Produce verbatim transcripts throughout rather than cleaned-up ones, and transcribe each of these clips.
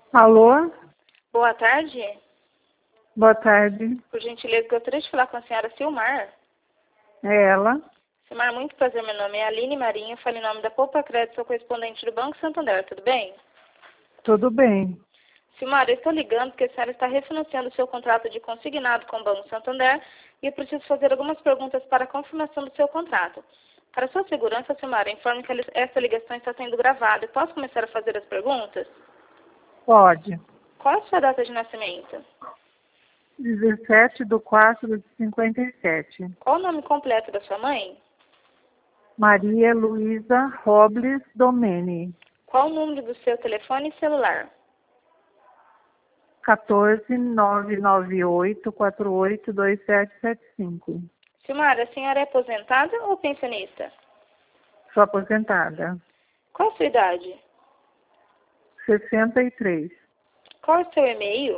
Alô? Boa tarde. Boa tarde. Por gentileza, gostaria de falar com a senhora Silmar. É ela? Silmar, muito prazer. Meu nome é Aline Marinho. Falo em nome da Poupa Crédito, sou correspondente do Banco Santander. Tudo bem? Tudo bem. Silmar, eu estou ligando porque a senhora está refinanciando o seu contrato de consignado com o Banco Santander e eu preciso fazer algumas perguntas para a confirmação do seu contrato. Para sua segurança, Silmar, informe que essa ligação está sendo gravada. Posso começar a fazer as perguntas? Pode. Qual a sua data de nascimento? dezessete de quatro de cinquenta e sete. Qual o nome completo da sua mãe? Maria Luísa Robles Domene. Qual o número do seu telefone e celular? quatorze, nove nove oito, quatro oito dois sete sete cinco. Silmar, a senhora é aposentada ou pensionista? Sou aposentada. Qual a sua idade? sessenta e três. Qual é o seu e-mail?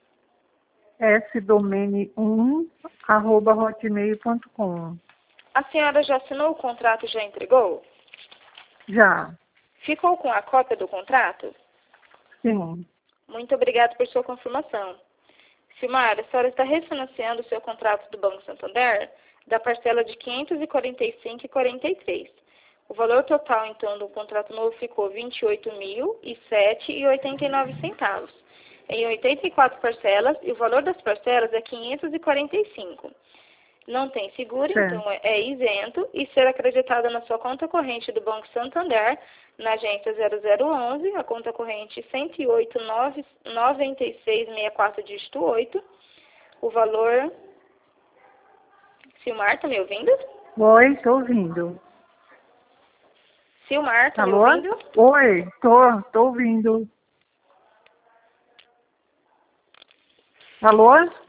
sdomene um, arroba hotmail ponto com. A senhora já assinou o contrato e já entregou? Já. Ficou com a cópia do contrato? Sim. Muito obrigada por sua confirmação. Silmar, a senhora está refinanciando o seu contrato do Banco Santander da parcela de quinhentos e quarenta e cinco reais e quarenta e três centavos. O valor total, então, do contrato novo ficou vinte e oito mil e sete reais e oitenta e nove centavos. Em oitenta e quatro parcelas, e o valor das parcelas é quinhentos e quarenta e cinco reais. Não tem seguro, Certo. então é, é isento e será acreditada na sua conta corrente do Banco Santander, na agência zero zero onze, a conta corrente cento e oito, noventa e seis, sessenta e quatro, dígito oito. O valor... Silmar, tá me ouvindo? Oi, tô ouvindo. Silmar, tá me Alô? ouvindo? Oi, tô, tô ouvindo. Alô?